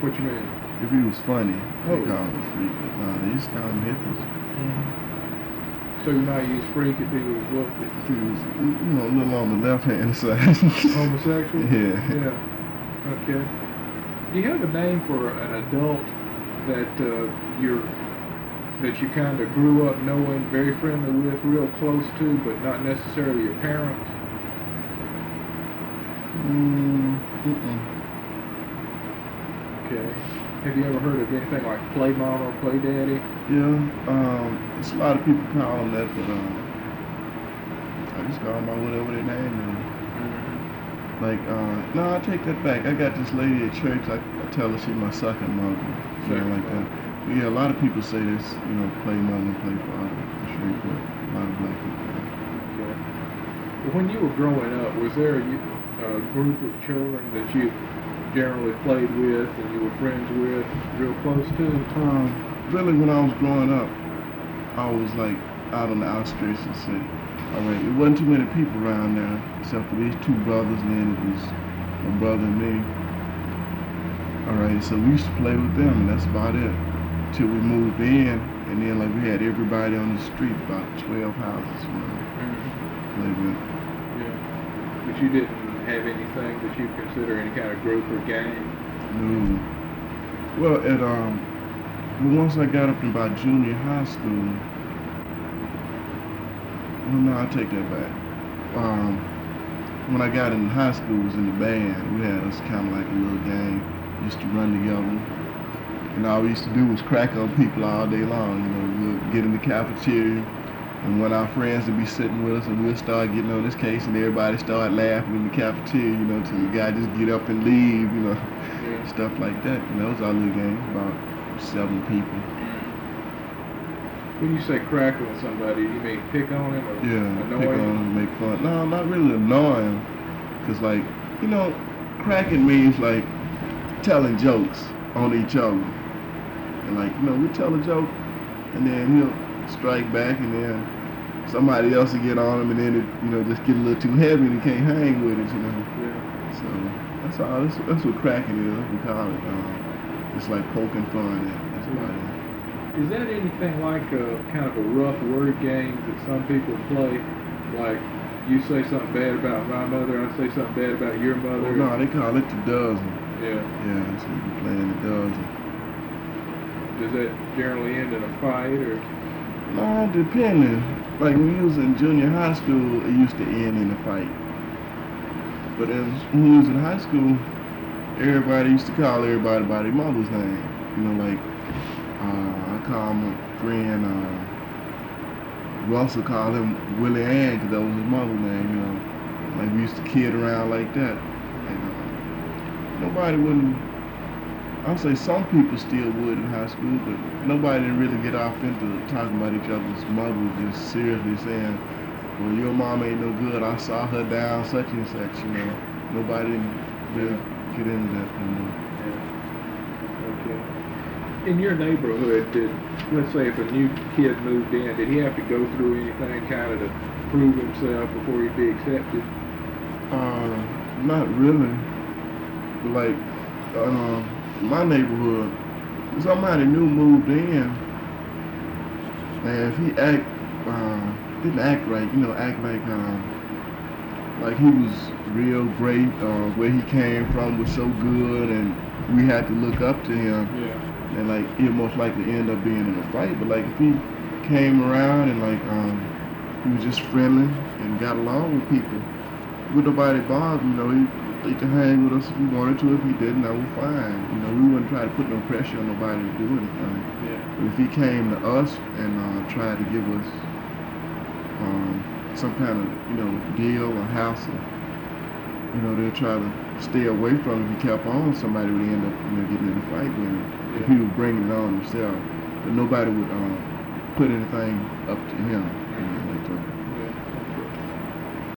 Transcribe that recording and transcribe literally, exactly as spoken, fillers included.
What you mean? If he was funny, Oh. they call him a freak. But no, they used to call him hippies. Mm-hmm. So you might use freak if he was what? If he was, you know, a little on the left hand side. Homosexual? Yeah. Yeah. Okay. Do you have a name for an adult that uh, you're that you kind of grew up knowing, very friendly with, real close to, but not necessarily your parents? Mm, mm-mm. Okay. Have you ever heard of anything like Play Mama or Play Daddy? Yeah. Um, there's a lot of people call them that, but um, I just call them by whatever their name is. Mm-hmm. Like, uh, no, I take that back. I got this lady at church. I, I tell her she's my second mother. You know, like that. But yeah, a lot of people say this. You know, play mother, play father. For sure, but a lot of black people. Okay. Well, when you were growing up, was there a, a group of children that you generally played with and you were friends with, real close to? Um, really, when I was growing up, I was like out on the outskirts of the city. All right, there wasn't too many people around there except for these two brothers, and then it was my brother and me. All right, so we used to play with them, and that's about it. Till we moved in, and then like we had everybody on the street, about twelve houses, you know, Mm-hmm. play with. Yeah. But you didn't have anything that you consider any kind of group or gang? No. Well, at um, well, once I got up to about junior high school. Well, no, I take that back. Um, when I got in high school, was in the band. We had us kind of like a little gang. Used to run together, and all we used to do was crack on people all day long. You know, we'd get in the cafeteria, and one of our friends would be sitting with us, and we'd start getting on this case, and everybody start laughing in the cafeteria. You know, till the guy just get up and leave. You know, Yeah. stuff like that. And that was our little gang, about seven people. When you say crack on somebody, you mean pick on him or Yeah, annoy pick on him? them, make fun. No, not really annoying, cause like, you know, cracking means like telling jokes on each other, and like, you know, we tell a joke, and then he'll strike back, and then somebody else will get on him, and then it, you know, just get a little too heavy, and he can't hang with it, you know. Yeah. So that's all. That's, that's what cracking is. We call it. Um, it's like poking fun. That's about it. Is that anything like a kind of a rough word game that some people play? Like you say something bad about my mother, I say something bad about your mother. Oh, no, they call it the dozen. Yeah. Yeah, that's what we playing the dozen. Does that generally end in a fight or? No, depending. Like when we was in junior high school, it used to end in a fight. But as when we was in high school, everybody used to call everybody by their mother's name. You know, like uh, I call my friend uh, Russell, called him Willie Ann because that was his mother's name. You know, like we used to kid around like that. And uh, nobody wouldn't. I'll say some people still would in high school, but nobody didn't really get off into talking about each other's mothers, just seriously saying, well, your mom ain't no good, I saw her down such and such, you know. Nobody didn't really get into that anymore. Yeah. Okay. In your neighborhood, did, let's say if a new kid moved in, did he have to go through anything kind of to prove himself before he'd be accepted? Uh, not really. But like, uh, my neighborhood, somebody new moved in, and if he act, uh, didn't act right, you know, act like, um, like he was real great, uh, where he came from was so good, and we had to look up to him, Yeah. and like he'd most likely end up being in a fight. But like if he came around and like um, he was just friendly and got along with people, with nobody bothered, you know, he. He could hang with us if he wanted to. If he didn't, that was fine. You know, we wouldn't try to put no pressure on nobody to do anything. Yeah. But if he came to us and uh, tried to give us um, some kind of, you know, deal or hassle, you know, they'd try to stay away from him. If he kept on, somebody would end up, you know, getting in a fight with him. Yeah. If he was bringing it on himself. But nobody would um, put anything up to him. You know, like that.